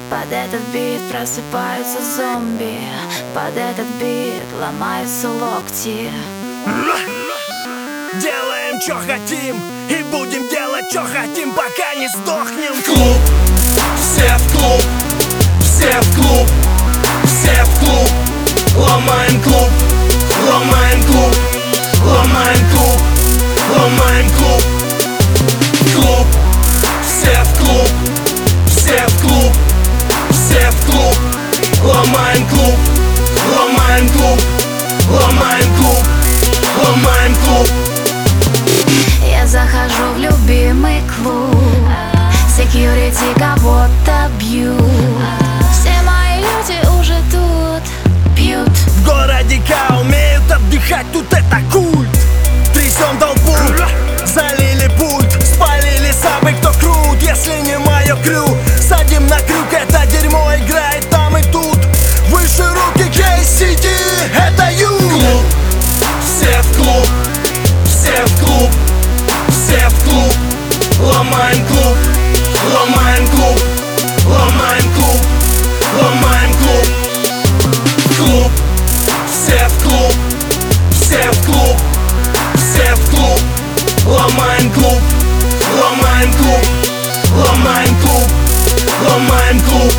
Под этот бит просыпаются зомби, под этот бит ломаются локти. Делаем, чё хотим, и будем делать, чё хотим, пока не сдохнем. Клуб, все в клуб, все в клуб, все в клуб. Ломаем клуб, ломаем клуб, ломаем клуб, ломаем клуб. Клуб, все в клуб, все в клуб, все в клуб. Ломаем клуб, ломаем клуб, ломаем клуб, ломаем клуб. Я захожу в любимый клуб, секьюрити кого-то бьют. Все мои люди уже тут пьют. В городе К умеют отдыхать, тут это культ. Трясем толпу, залили пульт, спалили самый кто крут. Если не мое крю, садим на крюк, это дерьмо играет там и тут. Выше руки KCD, это ю. Клуб, все в клуб, все в клуб, все в клуб. Ломаем клуб, ломаем клуб, ломаем клуб, ломаем клуб. Клуб, все в клуб, все в клуб, все в клуб. Ломаем клуб, ломаем клуб, ломаем клуб, ломаем клуб.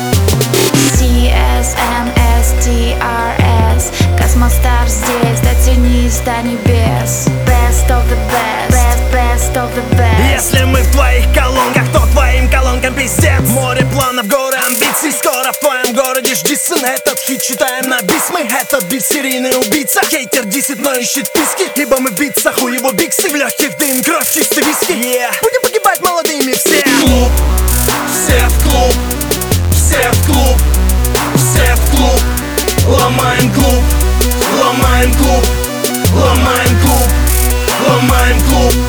CSMSTRS, Космостар здесь, дотянись до небес. Best of the best, best of the best. Если мы в твоих колонках, то твоим колонкам пиздец. Море планов, горы амбиций, скоро в твоем городе жди сын. Этот хит читаем на бисмы, этот бит серийный убийца. Хейтер дисит, но ищет писки, ибо мы в битцах, у его биксы. В легких дым, кровь, чистый виски, будем погибать молодыми все. Клуб, все в клуб, все в клуб, все в клуб. Ломаем клуб, ломаем клуб, ломаем клуб, ломаем клуб.